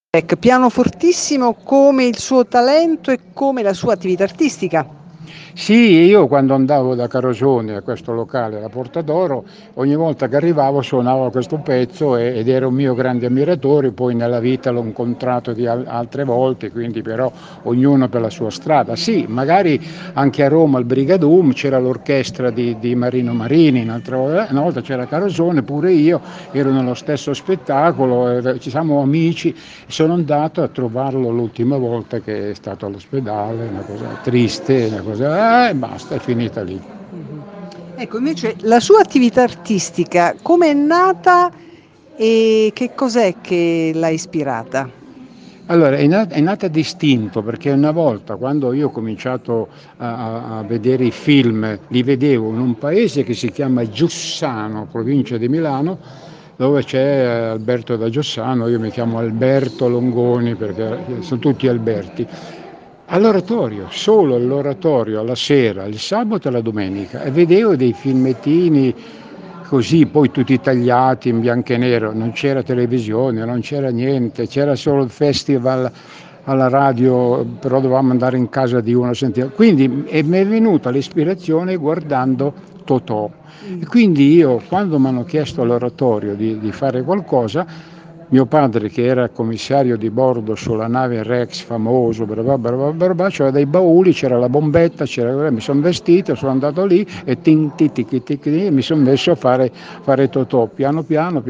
Pianofortissimo come il suo talento e come la sua attività artistica. Sì, io quando andavo da Carosone a questo locale, la Porta d'Oro, ogni volta che arrivavo suonavo questo pezzo ed ero un mio grande ammiratore, poi nella vita l'ho incontrato di altre volte, quindi però ognuno per la sua strada. Sì, magari anche a Roma al Brigadum c'era l'orchestra di Marino Marini, una volta c'era Carosone, pure io ero nello stesso spettacolo, ci siamo amici, sono andato a trovarlo l'ultima volta che è stato all'ospedale, una cosa triste, una cosa, e basta, è finita lì. Ecco, invece la sua attività artistica, come è nata e che cos'è che l'ha ispirata? Allora, è nata distinto perché una volta quando io ho cominciato a vedere i film, li vedevo in un paese che si chiama Giussano, provincia di Milano, dove c'è Alberto da Giussano, io mi chiamo Alberto Longoni perché sono tutti Alberti. All'oratorio, solo all'oratorio, alla sera, il sabato e la domenica, e vedevo dei filmettini così, poi tutti tagliati in bianco e nero, non c'era televisione, non c'era niente, c'era solo il festival alla radio, però dovevamo andare in casa di uno a sentire. Quindi mi è venuta l'ispirazione guardando Totò. E quindi io, quando mi hanno chiesto all'oratorio di fare qualcosa, mio padre che era commissario di bordo sulla nave Rex famoso, c'era dei bauli, c'era la bombetta, mi sono vestito, sono andato lì e mi sono messo a fare Totò, piano piano,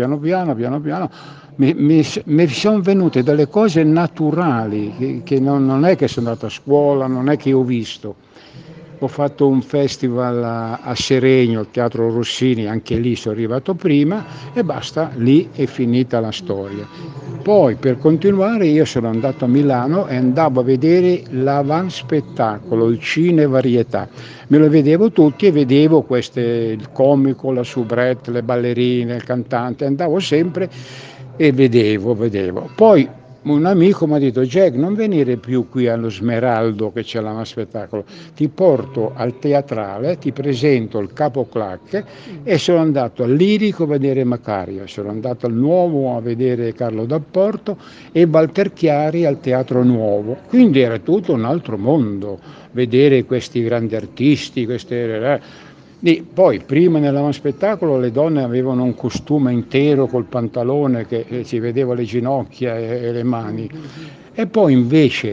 mi sono venute delle cose naturali, che non è che sono andato a scuola, non è che ho visto. Ho fatto un festival a Seregno, al Teatro Rossini, anche lì sono arrivato prima e basta, lì è finita la storia. Poi per continuare io sono andato a Milano e andavo a vedere l'avanspettacolo, il cine varietà. Me lo vedevo tutti e vedevo il comico, la soubrette, le ballerine, il cantante, andavo sempre e vedevo. Poi un amico mi ha detto: Jack, non venire più qui allo Smeraldo che c'è la spettacolo, ti porto al teatrale, ti presento il capoclacche, e sono andato al Lirico a vedere Macario, sono andato al Nuovo a vedere Carlo D'Apporto e Walter Chiari al Teatro Nuovo, quindi era tutto un altro mondo vedere questi grandi artisti, poi prima nell'avanspettacolo le donne avevano un costume intero col pantalone che si vedeva le ginocchia e le mani, e poi invece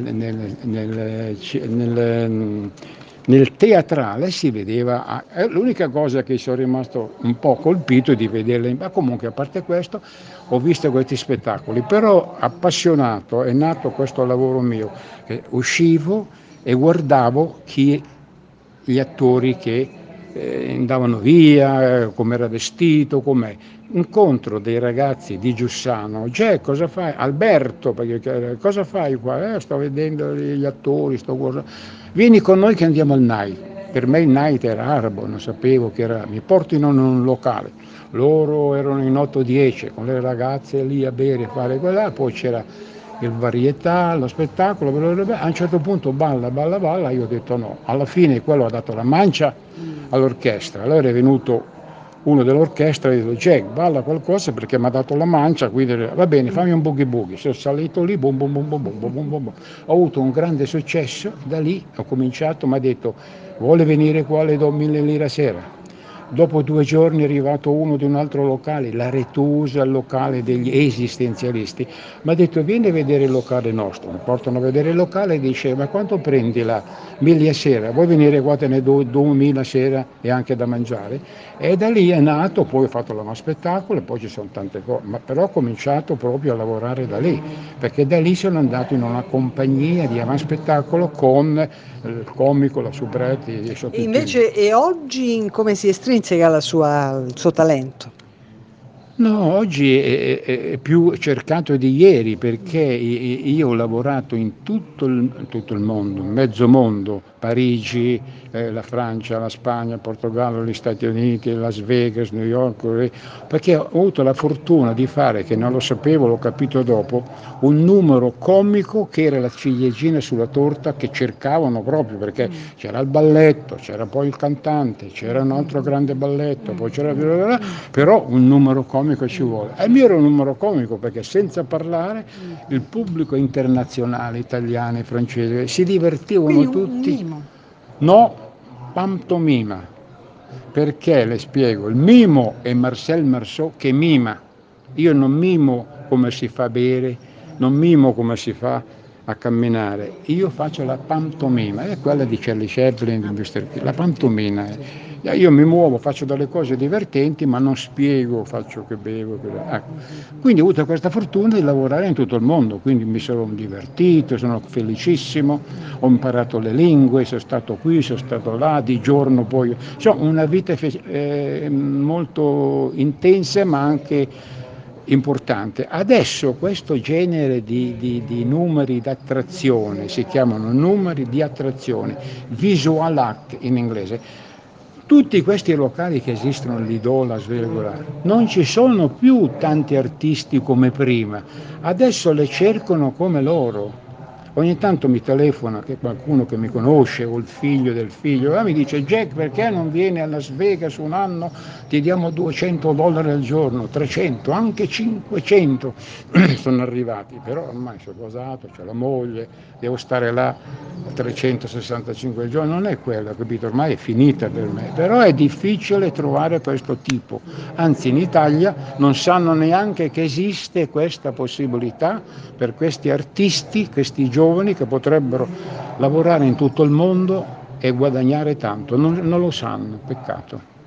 nel teatrale si vedeva, l'unica cosa che sono rimasto un po' colpito è di vederle, ma comunque a parte questo ho visto questi spettacoli, però appassionato è nato questo lavoro mio, che uscivo e guardavo gli attori che andavano via, come era vestito, com'è. Incontro dei ragazzi di Giussano, cosa fai? Alberto, perché cosa fai qua? Sto vedendo gli attori, vieni con noi che andiamo al night. Per me il night era arabo, non sapevo che era, mi portino in un locale. Loro erano in 8-10 con le ragazze lì a bere, fare quella, poi c'era il varietà, lo spettacolo, a un certo punto balla, io ho detto no, alla fine quello ha dato la mancia all'orchestra, allora è venuto uno dell'orchestra e ha detto Jack balla qualcosa perché mi ha dato la mancia, quindi va bene fammi un boogie boogie, sono salito lì, bum bum bum bum bum bum bum bum. Ho avuto un grande successo, da lì ho cominciato, mi ha detto vuole venire qua, le do 1000 lire a sera. Dopo 2 giorni è arrivato uno di un altro locale, la Retusa, il locale degli esistenzialisti, mi ha detto vieni a vedere il locale nostro, mi portano a vedere il locale e dice ma quanto prendi là? 1000 a sera, vuoi venire qua te ne do 2000 a sera e anche da mangiare? E da lì è nato, poi ho fatto lo spettacolo e poi ci sono tante cose, ma però ho cominciato proprio a lavorare da lì, perché da lì sono andato in una compagnia di avanspettacolo con il comico, la soubrette, i E sottotitoli. invece, e oggi come si estrinseca il suo talento? No, oggi è più cercato di ieri perché io ho lavorato in tutto il mondo, in mezzo mondo, Parigi, la Francia, la Spagna, il Portogallo, gli Stati Uniti, Las Vegas, New York, perché ho avuto la fortuna di fare, che non lo sapevo, l'ho capito dopo, un numero comico che era la ciliegina sulla torta che cercavano proprio, perché c'era il balletto, c'era poi il cantante, c'era un altro grande balletto, poi c'era però un numero comico ci vuole. E il mio era un numero comico perché senza parlare il pubblico internazionale, italiani, francesi, si divertivano Quindi tutti. un mimo. No, pantomima, perché le spiego, il mimo è Marcel Marceau che mima. Io non mimo come si fa a bere, non mimo come si fa a camminare, io faccio la pantomima, è quella di Charlie Chaplin, di Mr. T. La pantomima. Io mi muovo, faccio delle cose divertenti, ma non spiego, faccio che bevo. Ecco. Quindi ho avuto questa fortuna di lavorare in tutto il mondo, quindi mi sono divertito, sono felicissimo, ho imparato le lingue, sono stato qui, sono stato là, di giorno poi. Insomma, una vita molto intensa, ma anche importante. Adesso questo genere di numeri d'attrazione, si chiamano numeri di attrazione, visual act in inglese, tutti questi locali che esistono, l'Lido, la Svelgola, non ci sono più tanti artisti come prima, adesso le cercano come loro. Ogni tanto mi telefona che qualcuno che mi conosce o il figlio del figlio mi dice: Jack, perché non vieni a Las Vegas un anno, ti diamo $200 al giorno, 300, anche 500. Sono arrivati, però ormai sono sposato, c'ho la moglie, devo stare là 365 giorni, non è quello, capito? Ormai è finita per me, però è difficile trovare questo tipo, anzi in Italia non sanno neanche che esiste questa possibilità per questi artisti, questi giovani che potrebbero lavorare in tutto il mondo e guadagnare tanto, non lo sanno, peccato.